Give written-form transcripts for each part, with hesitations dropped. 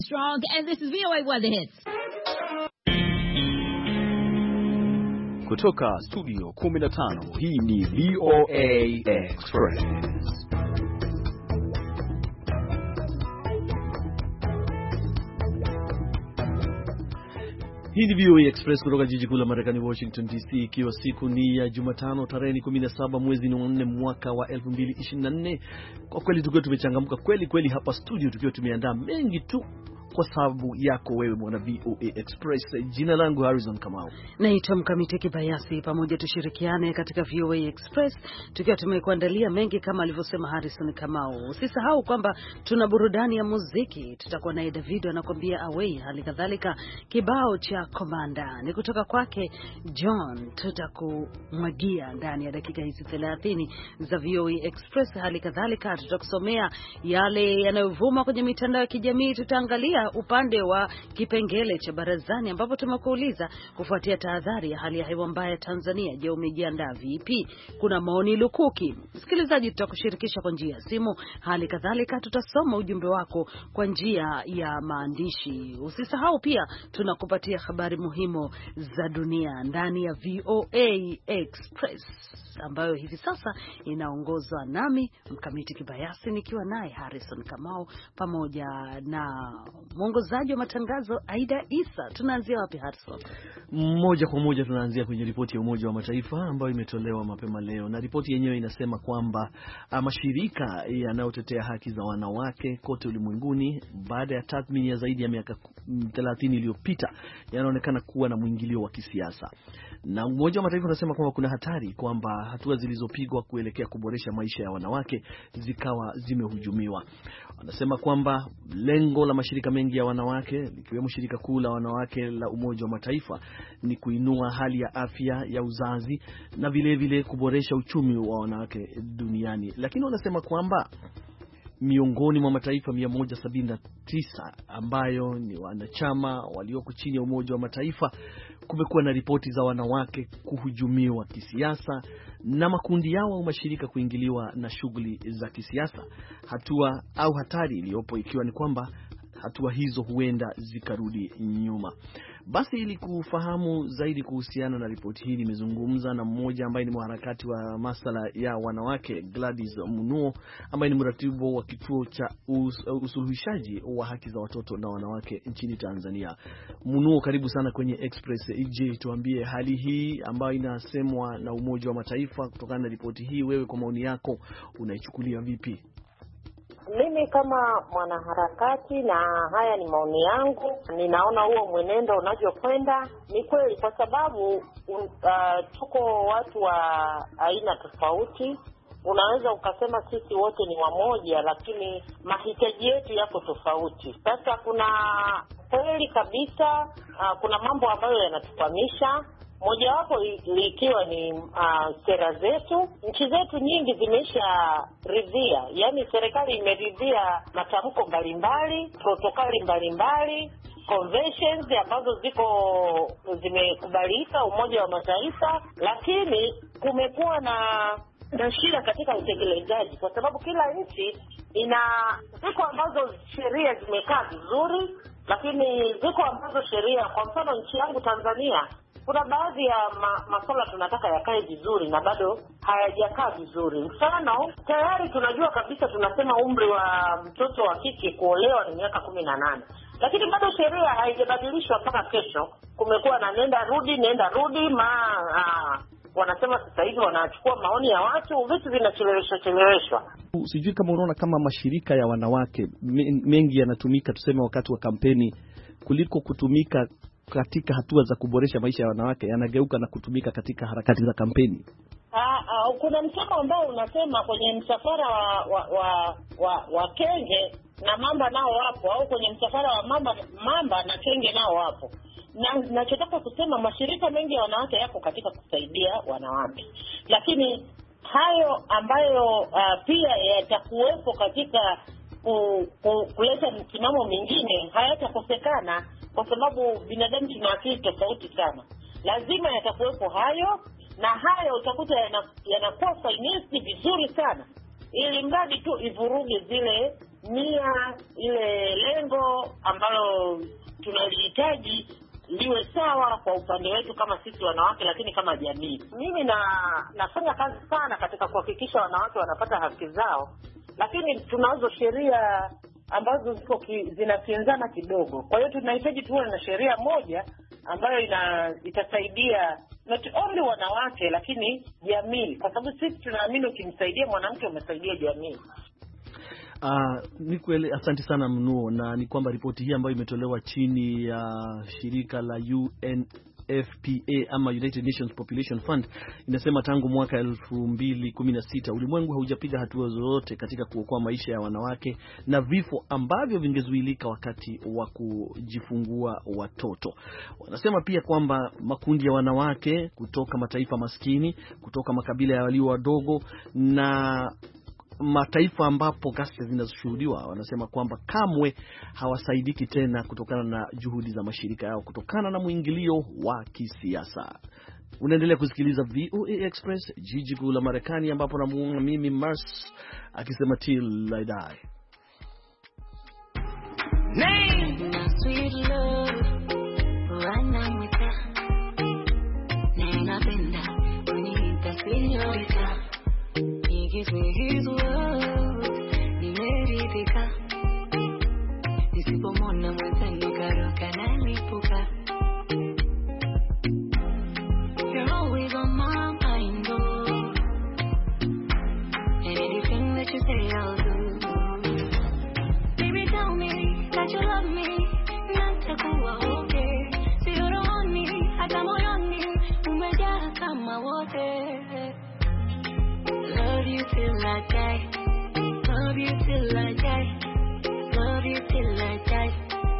Strong, and this is VOA Weather Hits. Kutoka studio 15, hii ni VOA Express. Hii ni VOA Express kutoka jiji kuu la Marekani, Washington DC, ikiwa siku ni ya Jumatano tarehe 17 mwezi wa 4 mwaka wa 2024. Kwa kweli tukiwa tumechangamka kweli hapa studio, tukiwa tumeandaa mengi tu kwa sababu yako wewe mwana VOA Express. Jina langu Harrison Kamau. Naitwa Mkamiti Kibayasi. Pamoja tushirikiane katika VOA Express tukiwa tumekuandalia mengi kama alivyosema Harrison Kamau. Usisahau kwamba tuna burudani ya muziki. Tutakuwa na David anakuambia Away, hali kadhalika kibao cha Komanda ni kutoka kwake John. Tutakumwagia ndani ya dakika hizi 30 za VOA Express. Hali kadhalika tutakusomea yale yanayovuma kwenye mitandao ya kijamii. Tutaangalia upande wa kipengele cha barazani ambapo tumekuuliza kufuatia tahadhari ya hali ya hewa mbaya Tanzania, je, umejiandaa vipi? Kuna maoni lukuki. Msikilizaji, tutakushirikisha kwa njia ya simu. Hali kadhalika tutasoma ujumbe wako kwa njia ya maandishi. Usisahau pia tunakupatia habari muhimu za dunia ndani ya VOA Express ambayo hivi sasa inaongozwa nami Mkamiti Kibayasi nikiwa naye Harrison Kamau pamoja na mwongozaji wa matangazo Aida Isa. Tunaanzia wapi Harrison? Moja kwa moja tunaanzia kwenye ripoti ya Umoja wa Mataifa ambayo imetolewa mapema leo, na ripoti yenyewe inasema kwamba mashirika yanayotetea haki za wanawake kote ulimwenguni baada ya tathmini ya zaidi ya miaka 30 iliyopita yanaonekana kuwa na mwingilio wa kisiasa. Na Umoja wa Mataifa unasema kwamba kuna hatari kwamba hatua zilizopigwa kuelekea kuboresha maisha ya wanawake zikawa zimehujumiwa. Wanasema kwamba lengo la mashirika mengi ya wanawake likiwemo shirika kuu la wanawake la Umoja wa Mataifa ni kuinua hali ya afya ya uzazi na vile kuboresha uchumi wa wanawake duniani. Lakini wanasema kwamba miongoni mwa mataifa 179 ambayo ni wanachama walioko chini ya Umoja wa Mataifa kumekuwa na ripoti za wanawake kuhujumiwa kisiasa na makundi yao au mashirika kuingiliwa na shughuli za kisiasa. Hatua au hatari iliyopo ikiwa ni kwamba hatua hizo huenda zikarudi nyuma. Basi ili kufahamu zaidi kuhusiana na ripoti hii nimezungumza na mmoja ambaye ni mwanaharakati wa masuala ya wanawake, Gladys Munuo, ambaye ni mratibu wa kituo cha usuluhishaji wa haki za watoto na wanawake nchini Tanzania. Munuo, karibu sana kwenye Express. Je, tuambie hali hii ambayo inasemwa na Umoja wa Mataifa kutokana na ripoti hii, wewe kwa maoni yako unaichukulia vipi? Mimi kama mwanaharakati, na haya ni maoni yangu, ninaona huo mwenendo unavyokwenda ni kweli, kwa sababu tuko watu wa aina tofauti. Unaweza ukasema sisi wote ni wamoja, lakini mahitaji yetu yako tofauti. Sasa kuna kweli kabisa, kuna mambo ambayo yanatufahamisha. Mojawapo likiwa ni sera zetu. Nchi zetu nyingi zimeisha ridhia, yani serikali imeridhia matamko mbalimbali, protokoli mbalimbali, conventions ambazo zimekubalika Umoja wa Mataifa, lakini kumekuwa na shida katika utekelezaji, kwa sababu kila nchi ziko ambazo sheria zimekaa vizuri, lakini ziko ambazo sheria, kwa mfano nchi yangu Tanzania, kuna baadhi ya masuala tunataka yakae vizuri na bado hayajakaa vizuri. Mfano, tayari tunajua kabisa, tunasema umri wa mtoto wa kike kuolewa ni miaka 18, lakini bado sheria haijabadilishwa mpaka kesho. Kumekuwa na nenda rudi wanasema sasa hivi wanachukua maoni ya watu, vitu vinacheleweshwa. Sijui kama unaona kama mashirika ya wanawake mengi yanatumika tuseme wakati wa kampeni kuliko kutumika katika hatua za kuboresha maisha ya wanawake, yanageuka na kutumika katika harakati za kampeni. Kuna msemo ambao unasema kwenye msafara wa kenge na mamba nao wapo, au kwenye msafara wa mamba na kenge nao wapo. Na nachotaka kusema mashirika mengi ya wanawake yako katika kusaidia wanawake, lakini hayo ambayo pia yatakuwepo katika kuleta msimamo mingine hayatakosekana, kwa sababu binadamu tuna akili tofauti sana. Lazima yatakuwepo hayo, na hayo utakuta yanakuwa finance vizuri sana, ili mradi tu ivuruge zile ile lengo ambalo tunalihitaji liwe sawa kwa upande wetu kama sisi wanawake, lakini kama jamii. Mimi nafanya kazi sana katika kuhakikisha wanawake wanapata haki zao, lakini tunazo sheria ambazo zinakinzana kidogo. Kwa hiyo tunahitaji tuwe na sheria moja ambayo itasaidia not only wanawake lakini jamii, kwa sababu sisi tunaamini ukimsaidia mwanamke umesaidia jamii. Ni kweli. Asante sana Mnuo, na ni kwamba ripoti hii ambayo imetolewa chini ya shirika la UNFPA ama United Nations Population Fund inasema tangu mwaka 2016 ulimwengu haujapiga hatua zozote katika kuokoa maisha ya wanawake na vifo ambavyo vingezuilika wakati wa kujifungua watoto. Wanasema pia kwamba makundi ya wanawake kutoka mataifa maskini, kutoka makabila ya walio wadogo na mataifa ambapo ghasia zinashuhudiwa, wanasema kwamba kamwe hawasaidiki tena kutokana na juhudi za mashirika yao kutokana na mwingilio wa kisiasa. Unaendelea kusikiliza VOA Express, jiji kuu la Marekani, ambapo namuona mimi Mars akisema till I die. Name sweet love wanamwita ninapenda uniita señorita. He gives me his word, nimeridhika. Nisipomwona mwenzangu karuka na nipuka. You're always on my mind, oh. And anything that you say I'll do. Baby, tell me that you love me, natakuwa okay. Si you don't want me, hata moyoni umejaa kama wote. Love you till I die. Love you till I die. Love you till I die.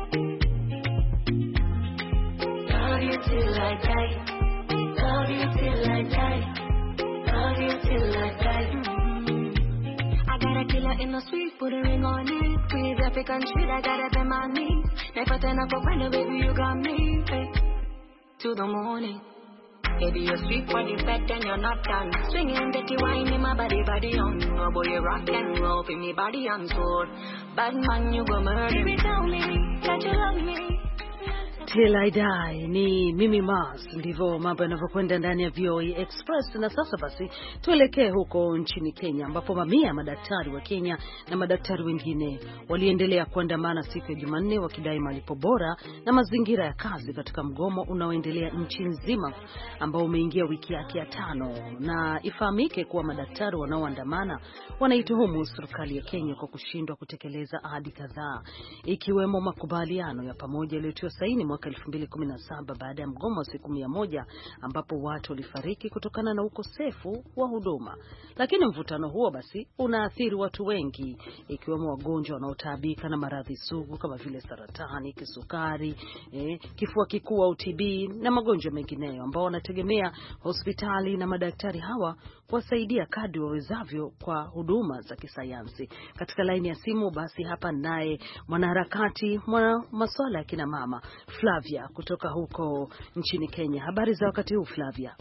Love you till I die. Love you till I die. Love you till I die. I got a killer in the sweet, put a ring on it. With African shit, I got it in my knees. Never turn up a friend, baby, you got me. Hey. To the morning. Baby, you're sweet for the fat and you're not done. Swinging dirty wine in my body on. Oh boy, you rock and roll in me body and soul. Bad man, you go murder. Baby, tell me that you love me. Till I die ni Mimi Mars. Ndivyo mambo yanavyokwenda ndani ya VOA Express. Na sasa basi tuelekee huko nchini Kenya, ambapo mamia ya madaktari wa Kenya na madaktari wengine waliendelea kuandamana siku ya Jumanne wakidai malipo bora na mazingira ya kazi katika mgomo unaoendelea nchi nzima ambao umeingia wiki yake ya 5. Na ifahamike kuwa madaktari wanaoandamana wanaituhumu serikali ya Kenya kwa kushindwa kutekeleza ahadi kadhaa, ikiwemo makubaliano ya pamoja yaliyotiwa saini mwaka 2017 baada ya mgomo wa siku 100 ambapo watu walifariki kutokana na ukosefu wa huduma. Lakini mvutano huo basi unaathiri watu wengi, ikiwemo wagonjwa wanaotaabika na maradhi sugu kama vile saratani, kisukari, kifua kikuu au TB na magonjwa mengineyo, ambao wanategemea hospitali na madaktari hawa kuwasaidia kadri wawezavyo kwa huduma za kisayansi. Katika laini ya simu basi hapa naye mwanaharakati masuala ya kina mama Flavia kutoka huko nchini Kenya. Habari za wakati huu Flavia?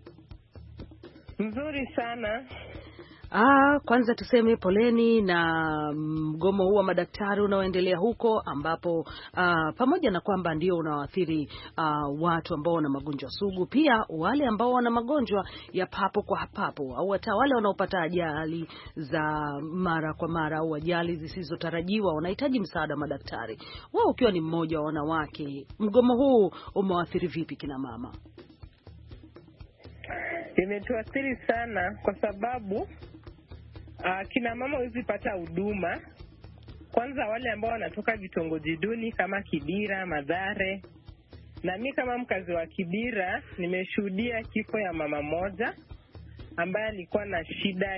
Nzuri sana. Kwanza tuseme poleni na mgomo huu wa madaktari unaoendelea huko, ambapo pamoja na kwamba ndio unawaathiri watu ambao wana magonjwa sugu, pia wale ambao wana magonjwa ya papo kwa papo au hata wale wanaopata ajali za mara kwa mara au ajali zisizotarajiwa wanahitaji msaada wa madaktari. Wao ukiwa ni mmoja wa wanawake, mgomo huu umewaathiri vipi kina mama? Imetuathiri sana kwa sababu kina mama hawezi pata huduma. Kwanza wale ambao wanatoka vitongoji duni kama Kibira, Mathare. Na mimi kama mkazi wa Kibira nimeshuhudia kifo ya mama moja ambaye alikuwa na shida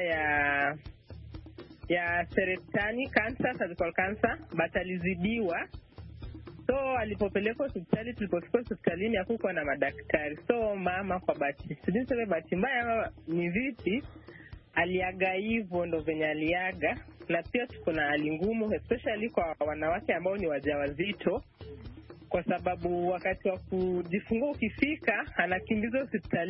ya saratani, cervical cancer, but alizidiwa. So alipopelekwa hospitali, tulipofika hospitalini hakukuwa na madaktari. So mama kwa bahati mbaya ni vipi aliaga hivyo, ndo venye aliaga. Na pia tuko na hali ngumu especially kwa wanawake ambao ni wajawazito, kwa sababu wakati wa kujifungua ukifika anakimbizwa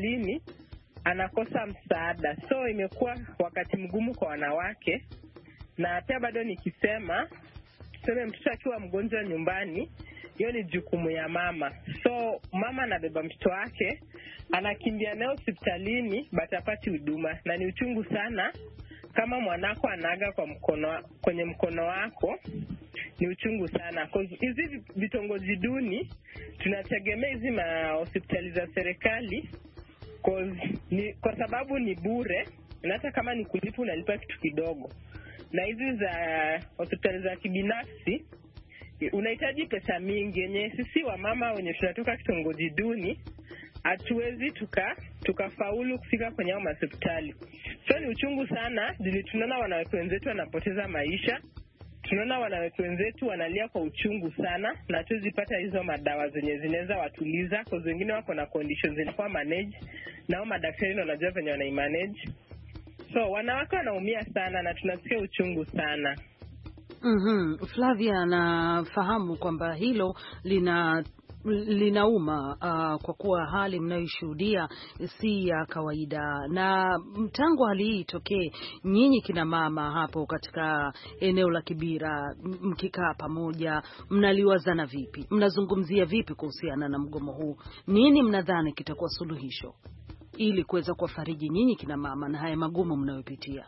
hospitalini, anakosa msaada. So imekuwa wakati mgumu kwa wanawake, Na pia bado nikisema, tuseme mtoto akiwa mgonjwa nyumbani, hiyo ni jukumu ya mama. So mama anabeba mtoto wake, anakimbia naye hospitalini, batapati huduma. Na ni uchungu sana kama mwanako anaga kwenye mkono wako. Ni uchungu sana. Hizi vitongoji duni tunategemea hizi hospitali za serikali kwa sababu ni bure, na hata kama ni kulipa unalipa kitu kidogo. Na hizi za hospitali za kibinafsi unahitaji pesa mingi, yenye sisi wa mama wenye tunatoka kitongoji duni hatuwezi tukafaulu kufika kwenye hospitali. So ni uchungu sana, tunaona wanawake wenzetu wanapoteza maisha. Tunaona wanawake wenzetu wanalia kwa uchungu sana, na hatuwezi pata hizo madawa zenye zinaweza watuliza, kwa wengine wako na conditions zinakuwa manage, nao madaktari wanajua venye wanaimanage. So wanawake wanaumia sana na tunasikia uchungu sana. Flavia, nafahamu kwamba hilo linauma kwa kuwa hali mnayoshuhudia si ya kawaida. Na tangu hali hii itokee, nyinyi kina mama hapo katika eneo la Kibira, mkikaa pamoja, mnaliwazana vipi? Mnazungumzia vipi kuhusiana na mgomo huu? Nini mnadhani kitakuwa suluhisho ili kuweza kuwafariji nyinyi kina mama na haya magumu mnayopitia?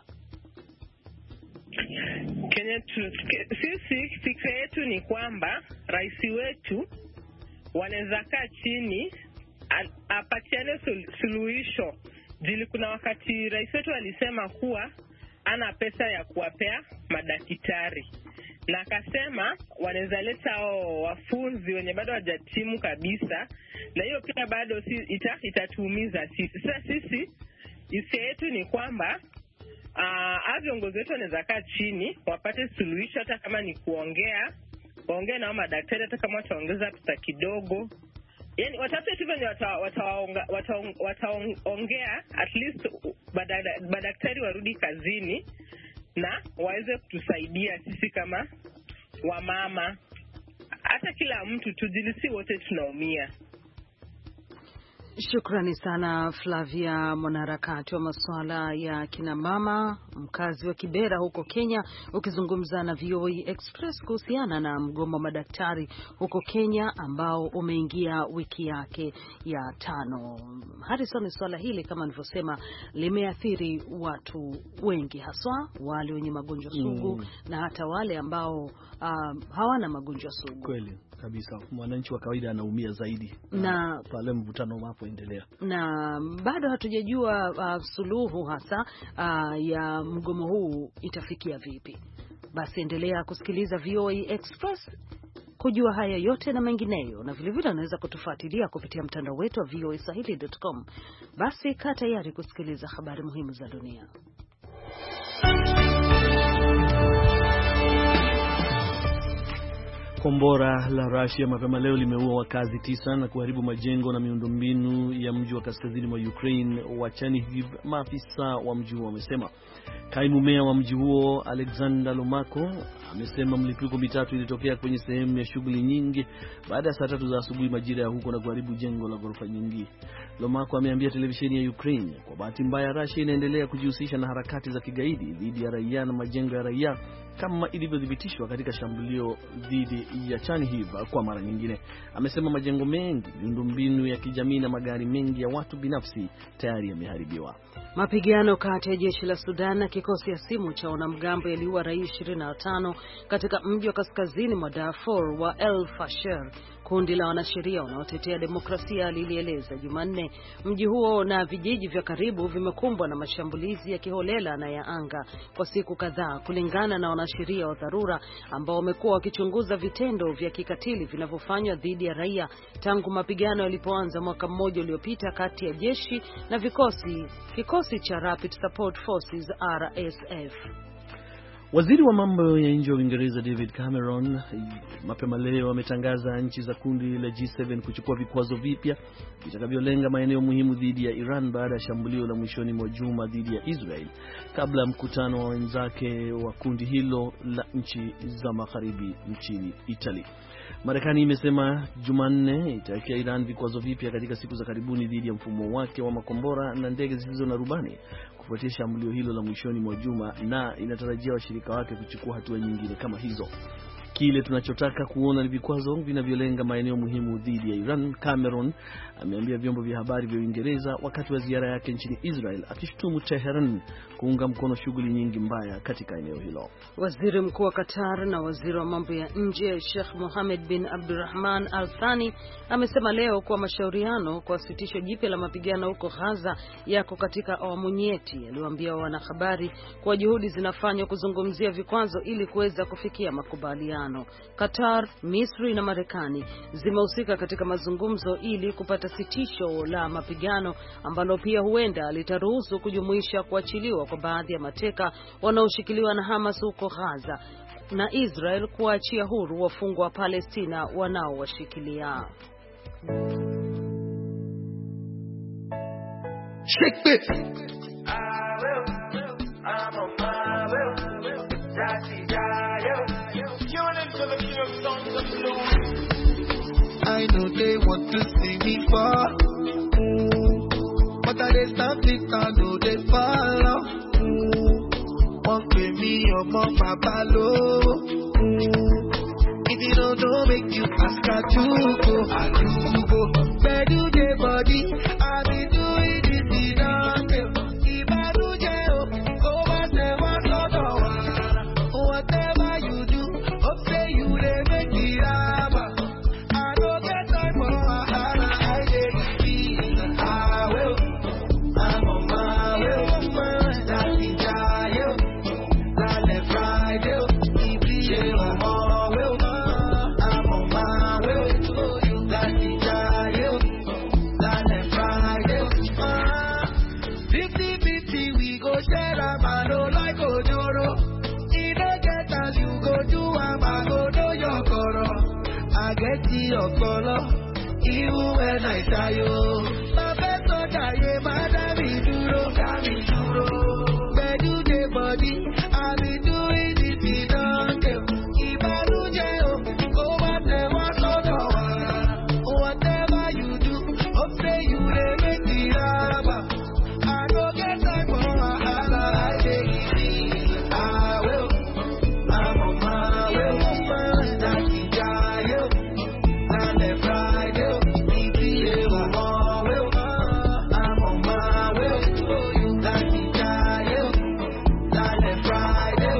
Sisi fikra yetu ni kwamba rais wetu wanaweza kaa chini apatiane suluhisho. Jili kuna wakati rais wetu alisema kuwa ana pesa ya kuwapea madaktari, na akasema wanaweza leta wafunzi wenye bado hawajatimu kabisa, na hiyo pia bado itatuumiza sisi. Sasa sisi hisia yetu ni kwamba viongozi wetu wanaweza kaa chini wapate suluhisho, hata kama ni waongea na madaktari, hata kama wataongeza pesa kidogo. Yaani watafute tu venye wataongea, at least madaktari warudi kazini na waweze kutusaidia sisi kama wamama. Hata kila mtu tujilisi, wote tunaumia. Shukrani sana Flavia, mwanaharakati wa masuala ya kina mama, mkazi wa Kibera huko Kenya, ukizungumza na VOA Express kuhusiana na mgomo wa madaktari huko Kenya ambao umeingia wiki yake ya 5. Harrison, swala hili kama nilivyosema limeathiri watu wengi, haswa wale wenye magonjwa sugu na hata wale ambao hawana magonjwa sugu. Kweli kabisa, mwananchi wa kawaida anaumia zaidi na pale mvutano unapoendelea. Na bado hatujajua suluhu hasa ya mgomo huu itafikia vipi. Basi endelea kusikiliza VOA Express kujua haya yote na mengineyo, na vile vile unaweza kutufuatilia kupitia mtandao wetu wa voaswahili.com. Basi kaa tayari kusikiliza habari muhimu za dunia. Kombora la Russia mapema leo limeua wakazi 9 na kuharibu majengo na miundombinu ya mji wa kaskazini mwa Ukraine wa Chernihiv, maafisa wa mji huo wamesema. Kaimu meya wa mji huo Alexander Lomako amesema mlipuko mitatu ilitokea kwenye sehemu ya shughuli nyingi baada ya saa 3 za asubuhi majira ya huko na kuharibu jengo la ghorofa nyingi. Lomako ameambia televisheni ya Ukraine kwa bahati mbaya Russia inaendelea kujihusisha na harakati za kigaidi dhidi ya raia na majengo ya raia kama ilivyothibitishwa katika shambulio dhidi ya Chernihiv kwa mara nyingine. Amesema majengo mengi, miundombinu ya kijamii na magari mengi ya watu binafsi tayari yameharibiwa. Mapigano kati ya jeshi la Sudan na kikosi ya simu cha wanamgambo yaliua raia 25 katika mji wa kaskazini mwa Darfur wa El Fasher. Kundi la wanasheria wanaotetea demokrasia lilieleza Jumanne mji huo na vijiji vya karibu vimekumbwa na mashambulizi ya kiholela na ya anga kwa siku kadhaa, kulingana na wanasheria wa dharura ambao wamekuwa wakichunguza vitendo vya kikatili vinavyofanywa dhidi ya raia tangu mapigano yalipoanza mwaka mmoja uliopita kati ya jeshi na kikosi cha Rapid Support Forces RSF. Waziri wa mambo ya nje wa Uingereza David Cameron mapema leo ametangaza nchi za kundi la G7 kuchukua vikwazo vipya vitakavyolenga maeneo muhimu dhidi ya Iran baada ya shambulio la mwishoni mwa juma dhidi ya Israel, kabla ya mkutano wa wenzake wa kundi hilo la nchi za magharibi nchini Italy. Marekani imesema Jumanne itawekea Iran vikwazo vipya katika siku za karibuni dhidi ya mfumo wake wa makombora na ndege zisizo na rubani kufuatia shambulio hilo la mwishoni mwa juma, na inatarajia washirika wake kuchukua hatua nyingine kama hizo. Kile tunachotaka kuona ni vikwazo vinavyolenga maeneo muhimu dhidi ya Iran, Cameron ameambia vyombo vya habari vya Uingereza wakati wa ziara yake nchini Israel, akishutumu Tehran kuunga mkono shughuli nyingi mbaya katika eneo hilo. Waziri Mkuu wa Qatar na waziri wa mambo ya nje Sheikh Mohammed bin Abdulrahman Al Thani amesema leo kuwa mashauriano kwa sitisho jipya la mapigano huko Gaza yako katika awamu nyeti. Aliwaambia wanahabari kwa juhudi zinafanywa kuzungumzia vikwazo ili kuweza kufikia makubaliano. Qatar, Misri na Marekani zimehusika katika mazungumzo ili kupata sitisho la mapigano ambalo pia huenda litaruhusu kujumuisha kuachiliwa kwa baadhi ya mateka wanaoshikiliwa na Hamas huko Gaza na Israel kuachia huru wafungwa wa Palestina wanaowashikilia. Shake it. I know they want to see me fall, but I dey stand it, I know they follow. Won't pay me up on my palo. If you don't know, make you ask her to go. I do go. Where do they body? I be doing this in a if I do jail, go back there, whatever you do, hope say you they make it up. I don't get time for I take it. I will. I'm on my way. That's the child. That's Friday. I'm on my way. That's the child. That's Friday. 50-50 we go share a man like Ojoro. If don't get as you go do a man go do your coro. I get your color, even when I tell you. My best so die, madam, duro. Where do they body? I be doing this in Dunkel. If I do jail, go back there, whatever you do, hope say you they make the rubber. I don't get time for I take it. I will. I'm on my way. That's the child. That's Friday. I'm on my way. That's the child. That's Friday.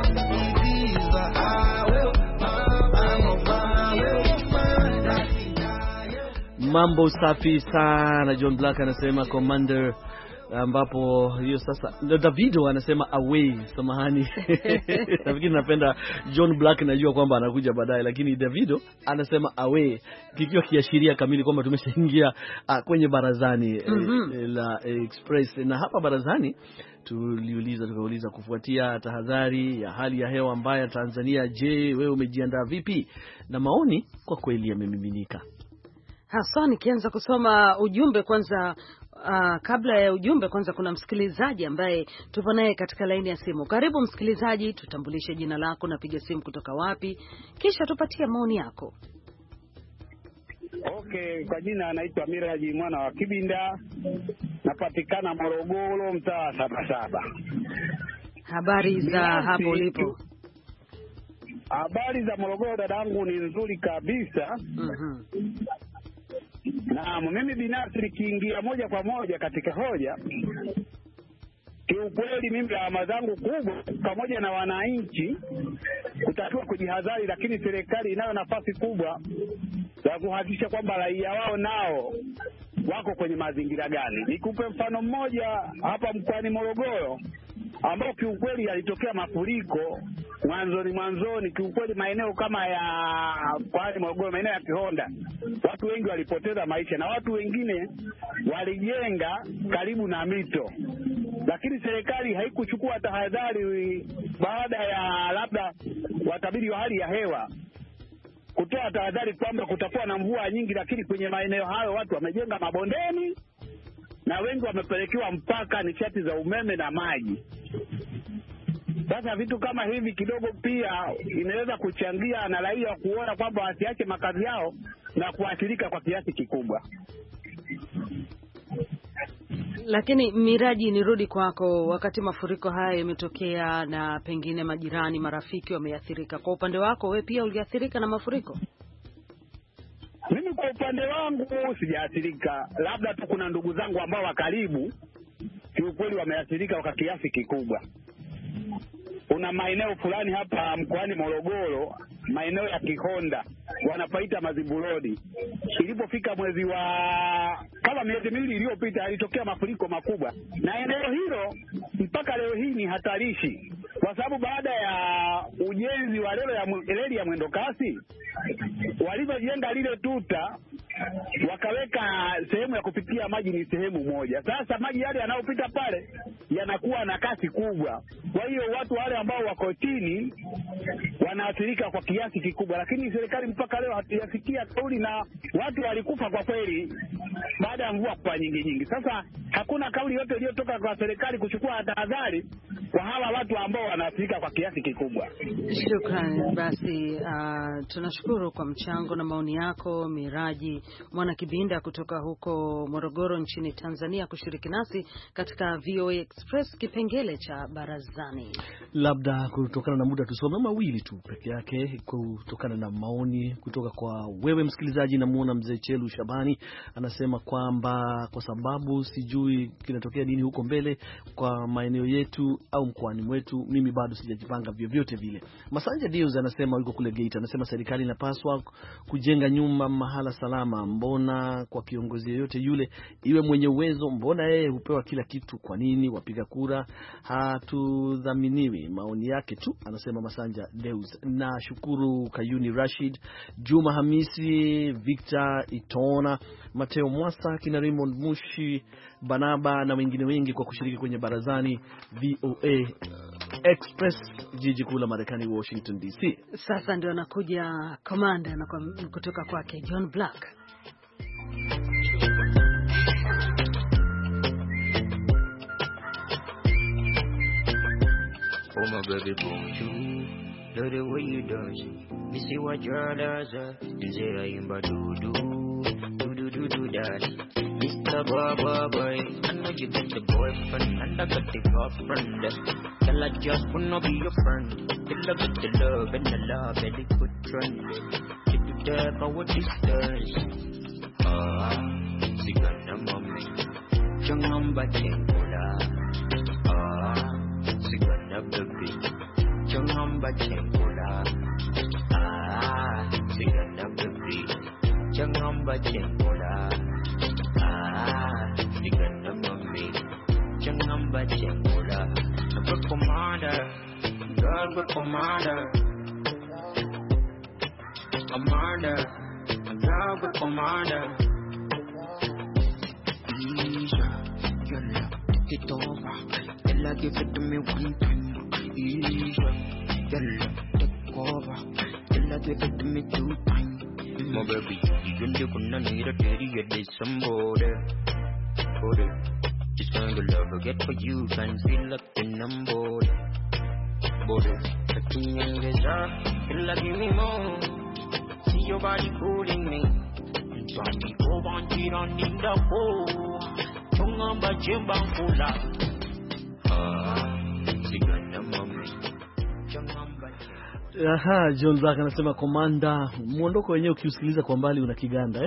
I will. I'm on my way. That's the child. Mambo safi sana. John Black anasema Commander, ambapo hiyo sasa Davido anasema away. Samahani. Nafikiri napenda John Black, najua kwamba anakuja baadaye, lakini Davido anasema away, kikiwa kiashiria kamili kwamba tumeshaingia kwenye barazani la Express. Na hapa barazani tukauliza kufuatia tahadhari ya hali ya hewa mbaya Tanzania, je, wewe umejiandaa vipi? Na maoni kwa kweli yamemiminika. Hasa nikianza kusoma ujumbe kwanza. Kabla ya ujumbe kwanza, kuna msikilizaji ambaye tupo naye katika laini ya simu. Karibu msikilizaji, tutambulishe jina lako na piga simu kutoka wapi, kisha tupatie maoni yako. Okay, kwa jina anaitwa Miraji mwana wa Kibinda, napatikana Morogoro, mtaa 77. Habari za hapo ulipo? Habari za Morogoro dadangu ni nzuri kabisa. Na mimi binafsi nikiingia moja kwa moja katika hoja, kiukweli mimi lawama zangu kubwa pamoja na wananchi kutakiwa kujihadhari, lakini serikali inayo nafasi kubwa ya kuhakikisha kwamba raia wao nao wako kwenye mazingira gani. Nikupe mfano mmoja hapa mkoani Morogoro, ambao kiukweli yalitokea mafuriko mwanzoni kiukweli maeneo kama ya kwa Morogoro, maeneo ya Kihonda, watu wengi walipoteza maisha na watu wengine walijenga karibu na mito, lakini serikali haikuchukua tahadhari baada ya labda watabiri wa hali ya hewa kutoa tahadhari kwamba kutakuwa na mvua nyingi, lakini kwenye maeneo hayo watu wamejenga mabondeni na wengi wamepelekewa mpaka nishati za umeme na maji. Sasa vitu kama hivi kidogo pia inaweza kuchangia na raia kuona kwamba wasiache makazi yao na kuathirika kwa kiasi kikubwa. Lakini Miraji, nirudi kwako, wakati mafuriko haya yametokea na pengine majirani, marafiki wameathirika, kwa upande wako wewe pia uliathirika na mafuriko? Mimi kwa upande wangu sijaathirika, labda tu kuna ndugu zangu ambao wa karibu kiukweli wameathirika kwa kiasi kikubwa. Kuna maeneo fulani hapa mkoani Morogoro, maeneo ya Kihonda wanapaita Mazibulodi. Ilipofika mwezi wa kama miezi miwili iliyopita yalitokea mafuriko makubwa, na eneo hilo mpaka leo hii ni hatarishi, kwa sababu baada ya ujenzi wa reli ya mwendokasi, walivyojenga lile tuta wakaweka sehemu ya kupitia maji ni sehemu moja. Sasa maji yale yanayopita pale yanakuwa na kasi kubwa, kwa hiyo watu wale ambao wako chini wanaathirika kwa kiasi kikubwa. Lakini serikali mpaka leo hatujafikia kauli, na watu walikufa kwa kweli baada ya mvua kwa nyingi. Sasa hakuna kauli yote iliyotoka kwa serikali kuchukua tahadhari kwa hawa watu ambao wanaathirika kwa kiasi kikubwa. Shukrani. Basi tunashukuru kwa mchango na maoni yako Miraji Mwana Kibinda kutoka huko Morogoro nchini Tanzania kushiriki nasi katika VOA Express kipengele cha barazani. Labda kutokana na muda tusome mawili tu peke yake kutokana na maoni kutoka kwa wewe msikilizaji. Namuona mzee Chelu Shabani anasema kwamba kwa sababu sijui kinatokea nini huko mbele kwa maeneo yetu au mkoani mwetu, mimi bado sijajipanga vyovyote vile. Masanja Dios anasema yuko kule Geita, anasema serikali inapaswa kujenga nyumba mahala salama. Mbona kwa kiongozi yote yule iwe mwenye uwezo, mbona yeye hupewa kila kitu? Kwa nini wapiga kura hatudhaminiwi? Maoni yake tu, anasema Masanja Deus. Na shukuru Kayuni Rashid, Juma Hamisi, Victor Itona, Mateo Mwasa, kina Raymond Mushi, Banaba na wengine wengi kwa kushiriki kwenye barazani VOA Express, jiji kuu la Marekani, Washington DC. Sasa ndio anakuja komanda na kutoka kwake John Black. Oh my baby, bonjour. Love the way you dance. Me see what your does. You say I am do that. Mr. Boy, I know you got the boyfriend and I got the girlfriend. Tell I just wanna be your friend. You love it, the love and the love and the good trend. You do that for what this does. Sigana mami, jangan baca bola. Sigana baby, jangan baca bola. Sigana baby, jangan baca bola. Sigana mami, jangan baca bola. Good commander, girl, good commander. Commander, girl, good commander. Take it over, tell her give it to me one time. Easy, girl, take over, tell her give it to me 2 times. My baby, you gonna need a daddy at this somebody. Just kind of love I get for you, can feel like the number. Body, the king and the star, feel like give me more. See your body cooling me. Don't be over and cheat on in the hole. Chunga bajemba kula. Sigana mami. Chunga bajemba. Aha, John Black anasema komanda, muondoko wenyewe ukiusikiliza kwa mbali una Kiganda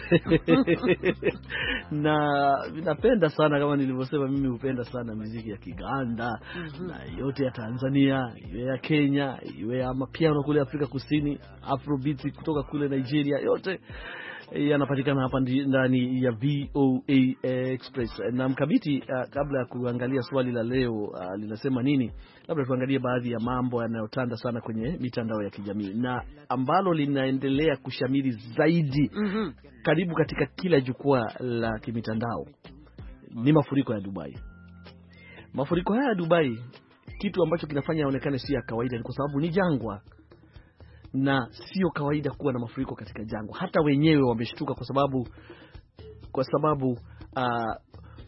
na napenda sana, kama nilivyosema, mimi hupenda sana muziki ya Kiganda na yote ya Tanzania, iwe ya Kenya, iwe ya mapiano kule Afrika Kusini, Afrobeat kutoka kule Nigeria, yote yanapatikana hapa ndani ya VOA Express. Na Mkabiti, kabla ya kuangalia swali la leo linasema nini, labda tuangalie baadhi ya mambo yanayotanda sana kwenye mitandao ya kijamii na ambalo linaendelea kushamiri zaidi karibu katika kila jukwaa la kimitandao ni mafuriko ya Dubai. Mafuriko haya ya Dubai, kitu ambacho kinafanya yaonekane si ya kawaida ni kwa sababu ni jangwa, na sio kawaida kuwa na mafuriko katika jangwa. Hata wenyewe wameshtuka kwa sababu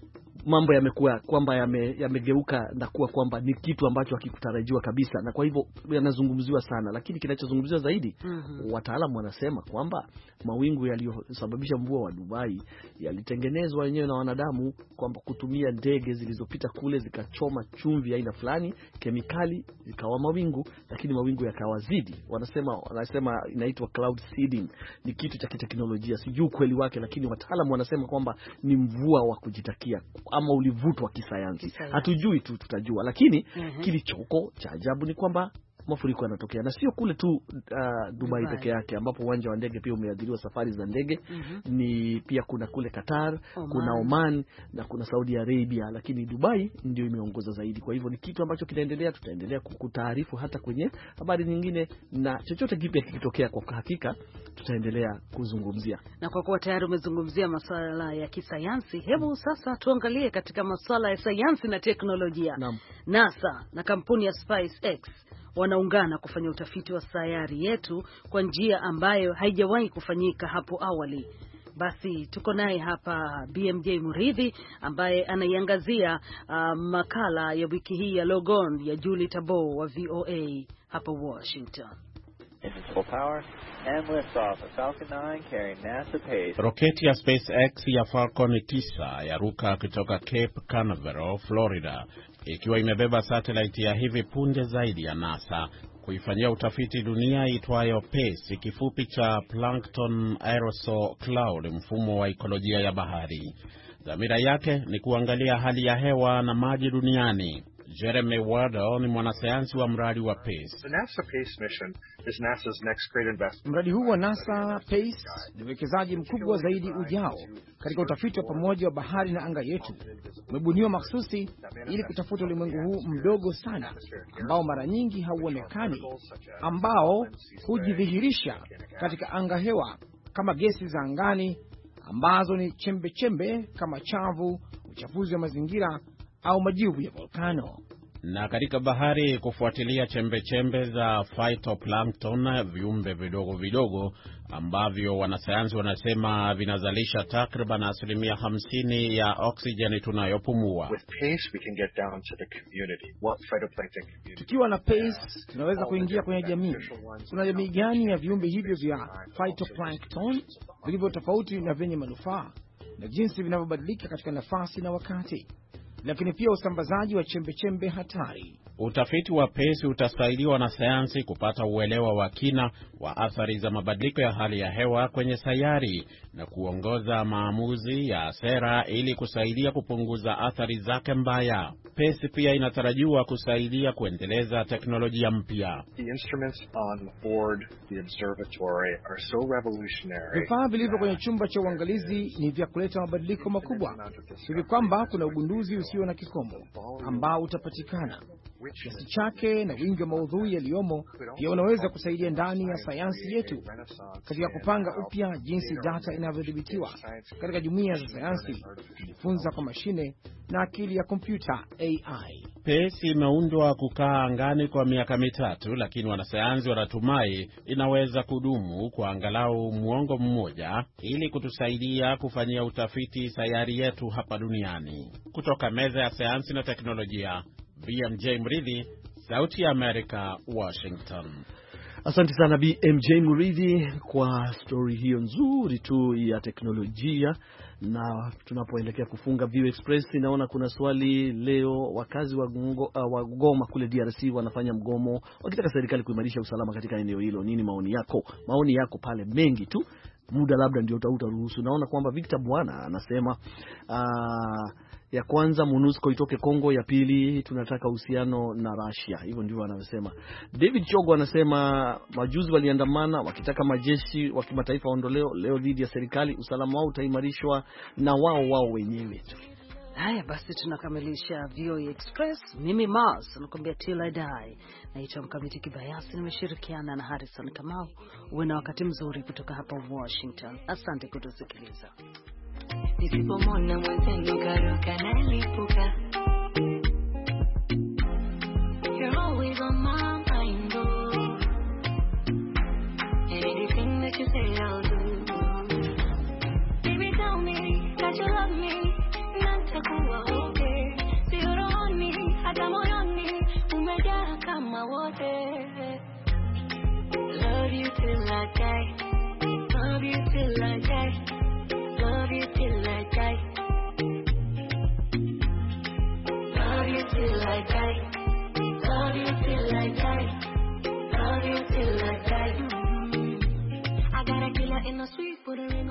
mambo yamekuwa kwamba yamegeuka na kuwa kwamba ni kitu ambacho hakikutarajiwa kabisa, na kwa hivyo yanazungumziwa sana. Lakini kinachozungumziwa zaidi, wataalamu wanasema kwamba mawingu yaliyosababisha mvua wa Dubai yalitengenezwa wenyewe na wanadamu, kwamba kutumia ndege zilizopita kule zikachoma chumvi aina fulani, kemikali, zikawa mawingu, lakini mawingu yakawazidi. Wanasema inaitwa cloud seeding, ni kitu cha kiteknolojia, sijui kweli wake, lakini wataalamu wanasema kwamba ni mvua wa kujitakia ama ulivutwa kisayansi. Hatujui tu, tutajua. Lakini kilichoko cha ajabu ni kwamba mafuriko yanatokea, na sio kule tu Dubai peke yake, ambapo uwanja wa ndege pia umeadhiriwa, safari za ndege. Ni pia kuna kule Qatar, kuna Oman na kuna Saudi Arabia, lakini Dubai ndio imeongoza zaidi. Kwa hivyo ni kitu ambacho kinaendelea, tutaendelea kukutaarifu hata kwenye habari nyingine, na chochote kipya kikitokea, kwa hakika tutaendelea kuzungumzia. Na kwa kuwa tayari umezungumzia masuala ya kisayansi, hebu sasa tuangalie katika masuala ya sayansi na teknolojia. NASA na kampuni ya SpaceX wanaungana kufanya utafiti wa sayari yetu kwa njia ambayo haijawahi kufanyika hapo awali. Basi tuko naye hapa BMJ Muridhi ambaye anaiangazia makala ya wiki hii ya Logon ya Julie Tabo wa VOA hapa Washington. Roketi ya SpaceX ya Falcon 9 yaruka kutoka Cape Canaveral, Florida, ikiwa imebeba satellite ya hivi punde zaidi ya NASA kuifanyia utafiti dunia itwayo PACE, kifupi cha Plankton Aerosol Cloud, mfumo wa ekolojia ya bahari. Dhamira yake ni kuangalia hali ya hewa na maji duniani. Jeremy Wardle ni mwanasayansi wa mradi wa PACE. Mradi huu wa NASA PACE ni uwekezaji mkubwa zaidi ujao katika utafiti wa pamoja wa bahari na anga yetu. Umebuniwa mahsusi ili kutafuta ulimwengu huu mdogo sana ambao mara nyingi hauonekani, ambao hujidhihirisha katika anga hewa kama gesi za angani ambazo ni chembe chembe kama chavu, uchafuzi wa mazingira au majivu ya volkano. Na katika bahari kufuatilia chembe-chembe za phytoplankton, viumbe vidogo vidogo ambavyo wanasayansi wanasema vinazalisha takriban 50% ya oksijeni tunayopumua. Tukiwa na PACE tunaweza kuingia kwenye jamii. Kuna jamii gani ya viumbe hivyo vya phytoplankton vilivyo tofauti na vyenye manufaa, na jinsi vinavyobadilika katika nafasi na wakati, lakini pia usambazaji wa chembe-chembe hatari. Utafiti wa PACE utasaidiwa na sayansi kupata uelewa wa kina wa athari za mabadiliko ya hali ya hewa kwenye sayari na kuongoza maamuzi ya sera ili kusaidia kupunguza athari zake mbaya. PACE pia inatarajiwa kusaidia kuendeleza teknolojia mpya. Vifaa vilivyo kwenye chumba cha uangalizi ni vya kuleta mabadiliko makubwa, hivi kwamba kuna ugunduzi usio na kikomo ambao utapatikana. Kiasi chake na wingi wa maudhui yaliyomo pia unaweza kusaidia ndani ya sayansi yetu katika kupanga upya jinsi data inavyodhibitiwa katika jumuiya za sayansi, kujifunza kwa mashine na akili ya kompyuta AI. PACE imeundwa kukaa angani kwa miaka 3, lakini wanasayansi wanatumai inaweza kudumu kwa angalau muongo mmoja ili kutusaidia kufanyia utafiti sayari yetu hapa duniani. Kutoka meza ya sayansi na teknolojia, BMJ Muridhi, Sauti ya Amerika, Washington. Asante sana BMJ Muridhi kwa story hiyo nzuri tu ya teknolojia. Na tunapoelekea kufunga View Express, naona kuna swali leo. Wakazi wa Goma kule DRC wanafanya mgomo wakitaka serikali kuimarisha usalama katika eneo hilo. Nini maoni yako? Maoni yako pale mengi tu, muda labda ndio utaruhusu. Naona kwamba Victor Bwana anasema ya kwanza MONUSCO itoke Kongo, ya pili tunataka uhusiano na Russia. Hivyo ndivyo anasema. David Chogo anasema majuzi waliandamana wakitaka majeshi wa kimataifa ondoleo leo dhidi ya serikali, usalama wao utaimarishwa na wao wenyewe tu. Haya basi tunakamilisha VOA Express. Mimi Mars nakwambia till I die. Naitwa Mkamiti Kibayasi, nimeshirikiana na Harrison Kamau. Uwe na wakati mzuri kutoka hapa Washington. Asante kutusikiliza. Nisipomona mwenzenu karuka nalipuka. You're always on my mind, oh. And anything that you say I'll do. Baby, tell me that you love me. Natakuwa till I die. Love you till I